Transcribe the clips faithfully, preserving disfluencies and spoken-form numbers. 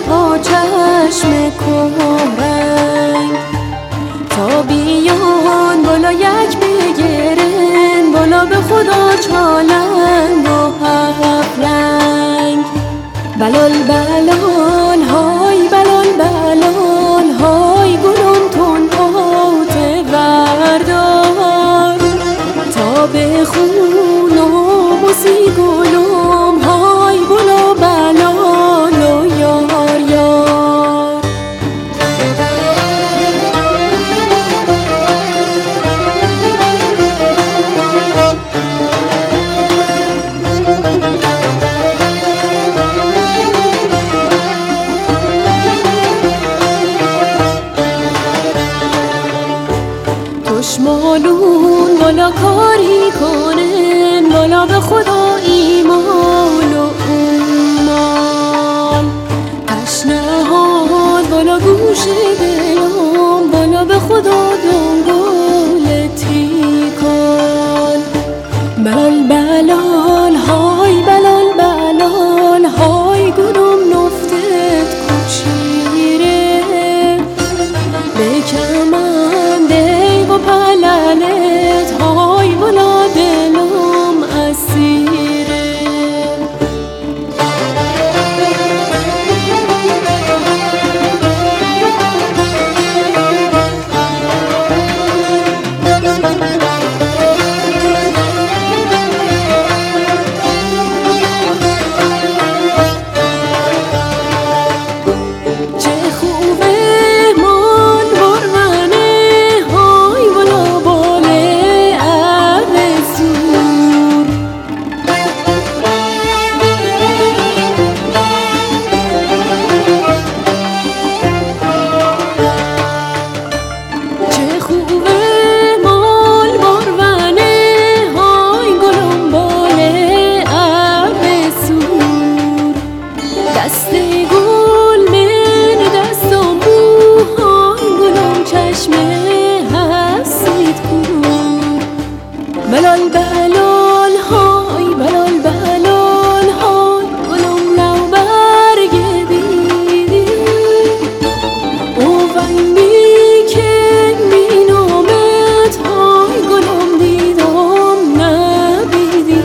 پا چشم کهرنگ، تا بیان بالا یک بگیرن بالا به خدا چالنگ و هفت رنگ. بلال بلال های بلال بلال های گلم تون پات وردار، تا به خون و موسی گلم های بلا بلال و یار یار. دشمالون بالا کاری کنن بالا به خدا ایمان و ایمان، تشنهاد بالا گوش دلم بالا به خدا دنگل تیکان. بلال بلال های بلال بلال های گلم نفتت کوچیره، به کمنده و پلنت های بلا دلم اسیره. بلال بلال های بلال بلال های گلم لو برگ بیدی، او ونگی که می نامت های گلم دیدم نبیدی.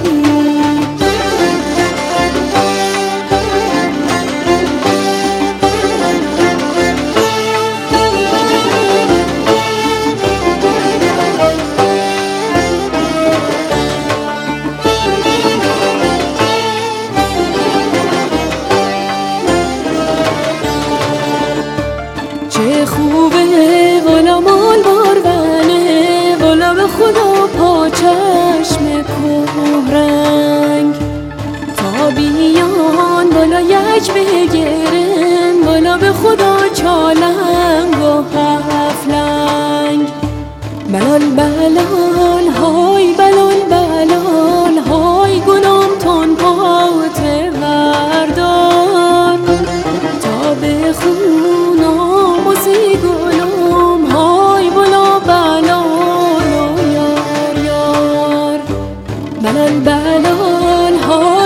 چه خوبه والا مال بارونه والا به خدا پا چشم کهرنگ، تا بیان بالا یک بگیرن بالا به خدا چالنگ و هفت لنگ. بلال بلال های بلال بلال های گلم تون پات وردار، تا به خون و موسی گلم های بلا بلال و یار یار. بلال بلال های